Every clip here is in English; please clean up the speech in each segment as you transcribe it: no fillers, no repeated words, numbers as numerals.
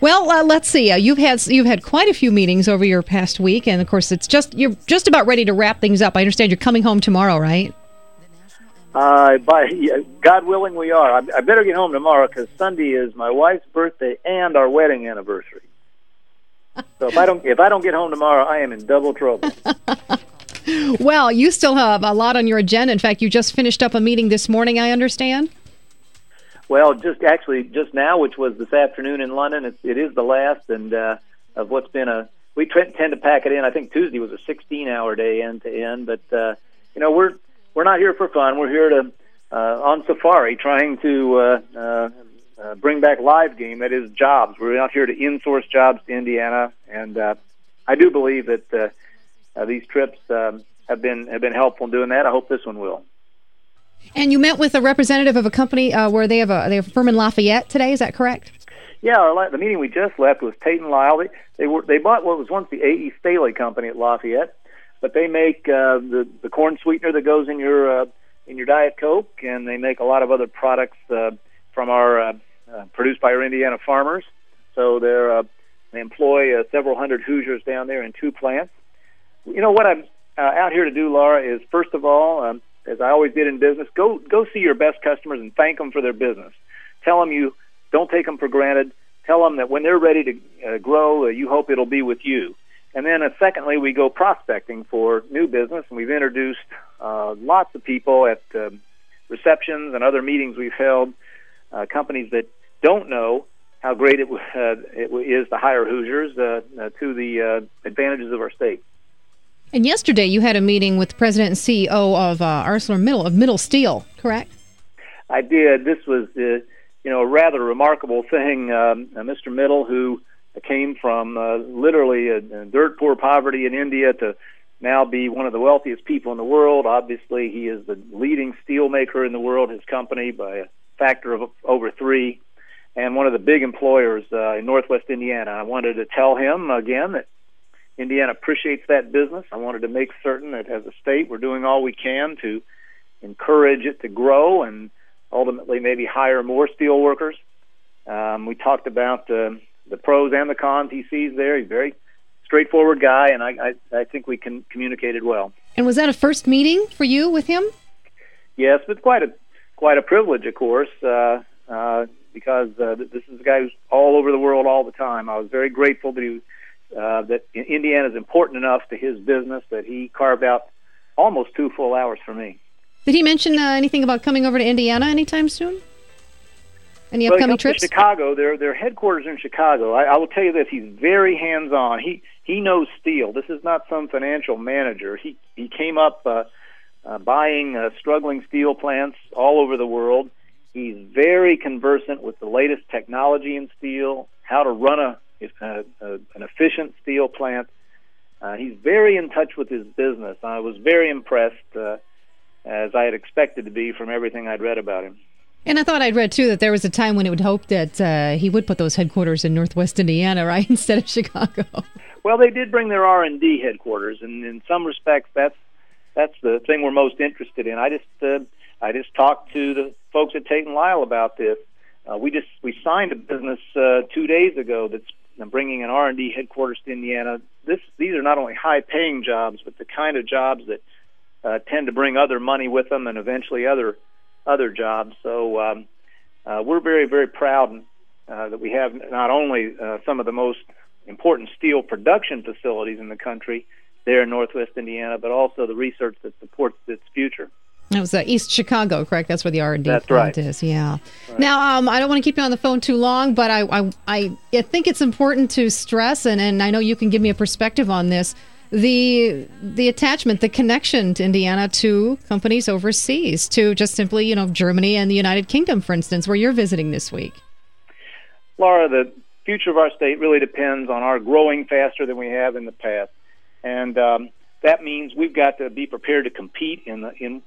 Well, let's see. You've had quite a few meetings over your past week, and of course, you're just about ready to wrap things up. I understand you're coming home tomorrow, right? God willing, we are. I better get home tomorrow because Sunday is my wife's birthday and our wedding anniversary. So if I don't get home tomorrow, I am in double trouble. Well, you still have a lot on your agenda. In fact, you just finished up a meeting this morning, I understand. Well, just now, which was this afternoon in London. It is the last of what's been we tend to pack it in. I think Tuesday was a 16-hour day end to end, but we're not here for fun. We're here to on safari, trying to bring back live game. That is jobs. We're out here to insource jobs to Indiana, and I do believe that these trips have been helpful in doing that. I hope this one will. And you met with a representative of a company where they have a firm in Lafayette today. Is that correct? Yeah, the meeting we just left was Tate and Lyle. They bought what was once the A.E. Staley company at Lafayette, but they make the corn sweetener that goes in your Diet Coke, and they make a lot of other products from our produced by our Indiana farmers. So they employ several hundred Hoosiers down there in 2 plants. You know what I'm out here to do, Laura, is first of all, as I always did in business, go see your best customers and thank them for their business. Tell them you don't take them for granted. Tell them that when they're ready to grow, you hope it'll be with you. And then secondly, we go prospecting for new business, and we've introduced lots of people at receptions and other meetings we've held, companies that don't know how great it is to hire Hoosiers to the advantages of our state. And yesterday you had a meeting with the president and CEO of ArcelorMittal, of Middle Steel, correct? I did. This was a rather remarkable thing. Mr. Middle, who came from literally dirt poor poverty in India to now be one of the wealthiest people in the world. Obviously, he is the leading steel maker in the world, his company, by a factor of over 3, and one of the big employers in Northwest Indiana. I wanted to tell him again that Indiana appreciates that business. I wanted to make certain that as a state we're doing all we can to encourage it to grow and ultimately maybe hire more steel workers. We talked about the pros and the cons he sees there. He's a very straightforward guy, and I think we communicated well. And was that a first meeting for you with him? Yes, but quite a privilege, of course, because this is a guy who's all over the world all the time. I was very grateful that Indiana is important enough to his business that he carved out almost 2 full hours for me. Did he mention anything about coming over to Indiana anytime soon? Any upcoming trips? Chicago. Their headquarters are in Chicago. I will tell you this: he's very hands-on. He knows steel. This is not some financial manager. He came up buying struggling steel plants all over the world. He's very conversant with the latest technology in steel, how to run an efficient steel plant. He's very in touch with his business. I was very impressed, as I had expected to be from everything I'd read about him. And I thought I'd read, too, that there was a time when it would hope that he would put those headquarters in Northwest Indiana, right, instead of Chicago. Well, they did bring their R&D headquarters, and in some respects, that's the thing we're most interested in. I just talked to the folks at Tate and Lyle about this. We signed a business 2 days ago that's bringing an R&D headquarters to Indiana. These are not only high-paying jobs, but the kind of jobs that tend to bring other money with them, and eventually other jobs. So we're very, very proud that we have not only some of the most important steel production facilities in the country there in Northwest Indiana, but also the research that supports its future. That was East Chicago, correct? That's where the R&D That's plant right. is, yeah. Right. Now, I don't want to keep you on the phone too long, but I think it's important to stress, and I know you can give me a perspective on this, the attachment, the connection to Indiana to companies overseas, to just simply, Germany and the United Kingdom, for instance, where you're visiting this week. Laura, the future of our state really depends on our growing faster than we have in the past, and that means we've got to be prepared to compete in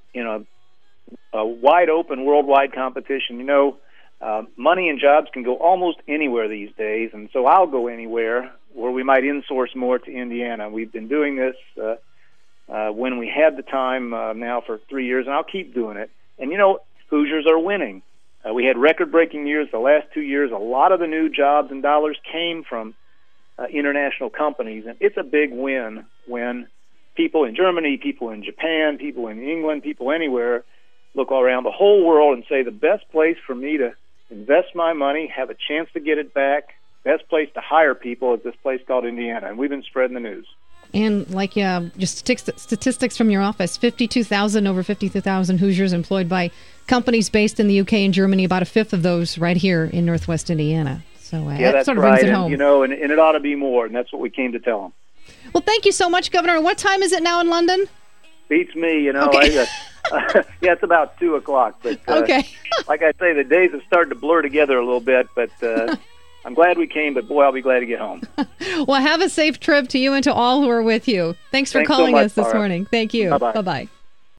a wide open worldwide competition. Money and jobs can go almost anywhere these days, and so I'll go anywhere where we might insource more to Indiana. We've been doing this when we had the time now for 3 years, and I'll keep doing it. And Hoosiers are winning. We had record-breaking years the last 2 years. A lot of the new jobs and dollars came from international companies, and it's a big win when people in Germany, people in Japan, people in England, people anywhere look all around the whole world and say the best place for me to invest my money, have a chance to get it back, best place to hire people is this place called Indiana, and we've been spreading the news. And like just statistics from your office, 52,000, over 52,000 Hoosiers employed by companies based in the UK and Germany, about a fifth of those right here in Northwest Indiana. So that sort of brings it home. And it ought to be more, and that's what we came to tell them. Well, thank you so much, Governor. What time is it now in London? Beats me, Okay. Yeah, it's about 2 o'clock. But okay. Like I say, the days have started to blur together a little bit, but I'm glad we came, but boy, I'll be glad to get home. Well, have a safe trip to you and to all who are with you. Thanks for calling us this morning. Thank you. Bye-bye. Bye-bye.